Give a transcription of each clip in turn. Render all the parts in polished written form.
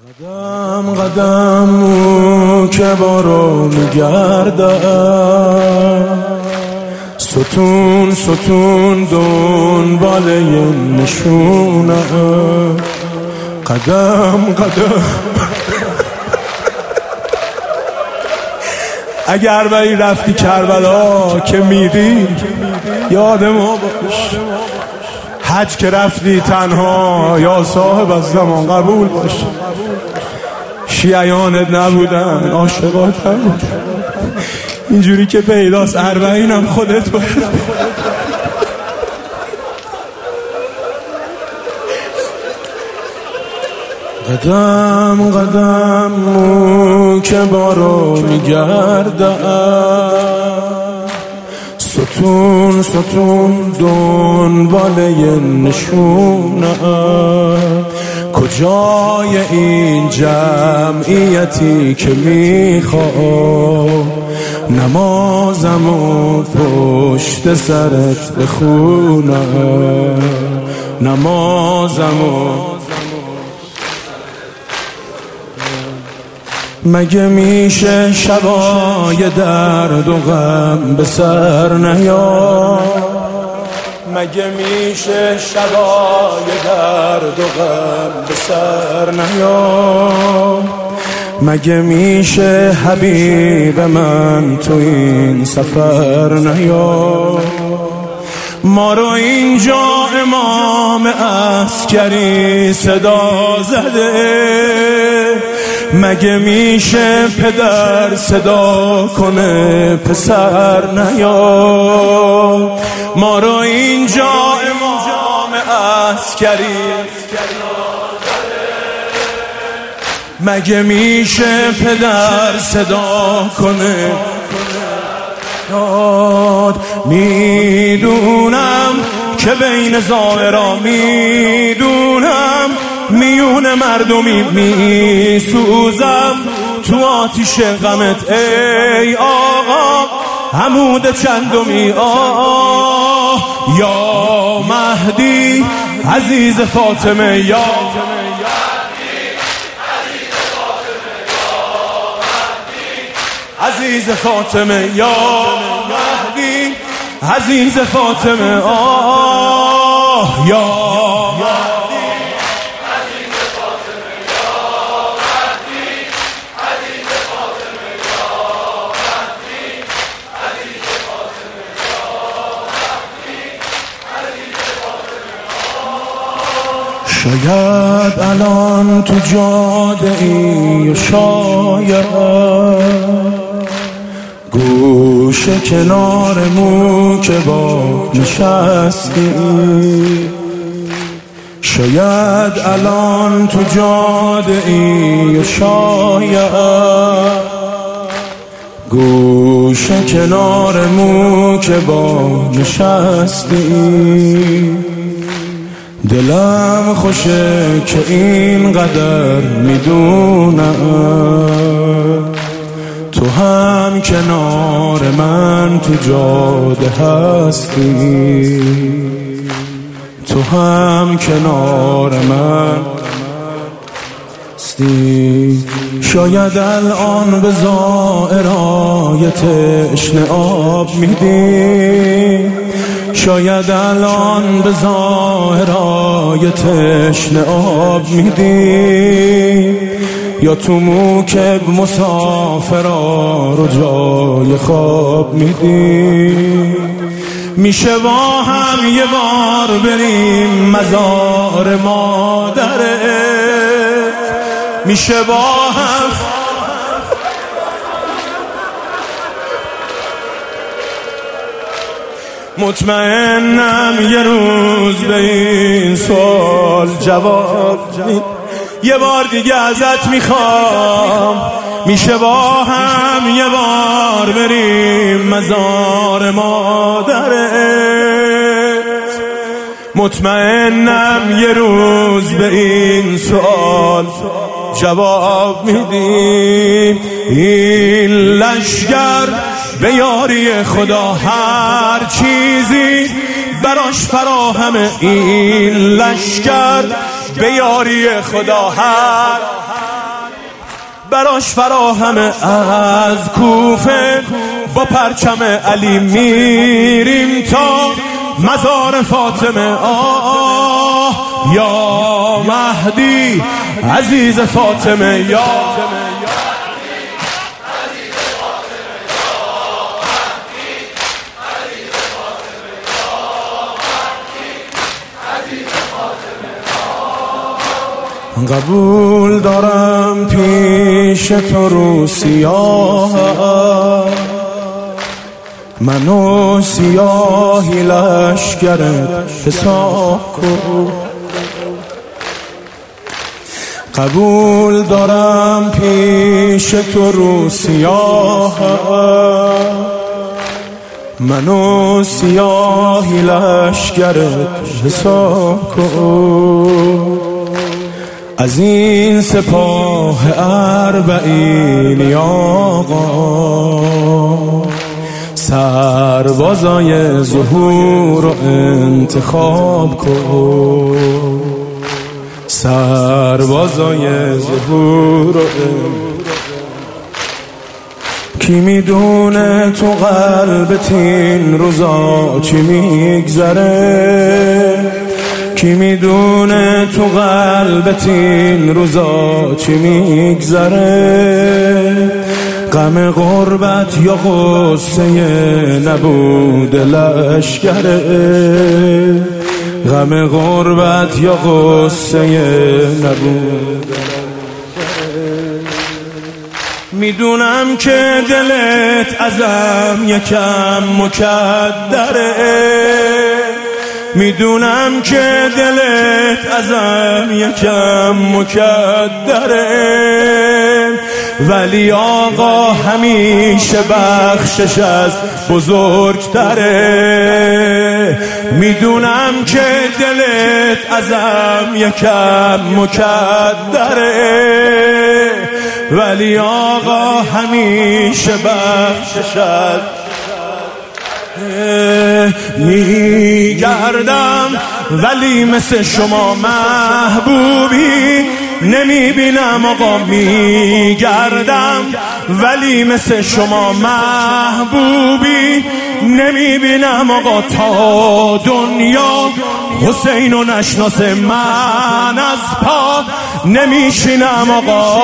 قدم قدم که بارو میگردم، ستون ستون دنبال نشونم. قدم قدم اگر بری رفتی کربلا که میری یاد ما باش. حج که رفتی تنها یا صاحب از زمان قبول باش. شیعیانت نبودن، عاشقات نبودن، اینجوری که پیداست اربعینم خودت باید. قدم قدم که بارو میگردم، ستون ستون دنبال نشونم. کجای این جمعیتی که میخوام نمازمو پشت سرت بخونم، نمازمو. مگه میشه شبای درد و غم به سر نیاد؟ مگه میشه شبای درد و غم به سر نیاد؟ مگه میشه حبیب من تو این سفر نیاد؟ ما رو اینجا امام عسکری صدا زده، مگه میشه پدر صدا کنه پسر نیاد؟ ما رو اینجا امام عسکری مگه میشه پدر صدا کنه؟ میدونم که بین ظاهرا، میدونم میون مردمی میسوزم تو آتیش غمت ای آقا. عمود چندمی آه یا مهدی عزیز فاطمه، یا عزیز فاطمه، یا مهدی عزیز فاطمه، آه یا شاید الان تو جاده ای و شاید گوشه کنار مو که با نشستی. شاید الان تو جاده ای و شاید گوشه کنار مو که با نشستی. دلم خوشه که اینقدر میدونم تو هم کنار من تو جاده هستی، تو هم کنار من هستی. شاید الان به زائرای تشنه آب میدی، شاید الان به زائرای تشنه آب میدی، یا تو موکب مسافرا رو جای خواب میدی. میشه با هم یه بار بریم مزار مادرت، میشه با هم مطمئنم یه روز به این سوال جواب یه بار دیگه ازت میخوام. میشه با هم یه بار بریم مزار مادرت، مطمئنم یه روز به این سوال جواب میدیم. این لشگر به یاری خدا هر چیزی براش فراهمه. این لشگر به یاری خدا هر براش فراهمه از کوفه، با پرچم علی میریم تا مزار فاطمه. یا مهدی عزیز فاطمه، یا قبول دارم پیش تو رو سیاه، منو سیاهی لشکرت حساب کن. قبول دارم پیش تو رو سیاه، منو سیاهی لشکرت حساب کن. از این سپاه اربعینی آقا، سربازای ظهور رو انتخاب کن، سربازای ظهور رو. کی میدونه تو قلبت این روزا چی میگذره، کی میدونه تو قلبت این روزا چی میگذره. غم غربت یا غصه نبود لشکره، غم غربت یا غصه نبود. میدونم که دلت ازم یکم مکدره، میدونم که دلت ازم یکم مکدره، ولی آقا همیشه بخشش از بزرگتره. میدونم که دلت ازم یکم مکدره، ولی آقا همیشه بخشش از. میگردم ولی مثل شما محبوبی نمیبینم آقا. میگردم ولی مثل شما محبوبی نمیبینم آقا. تا دنیا حسین رو نشناسه من از پا نمیشینم آقا.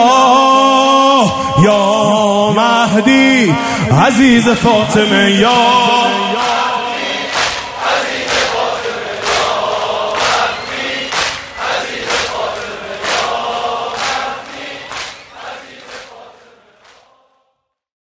یا مهدی عزیز فاطمه، یا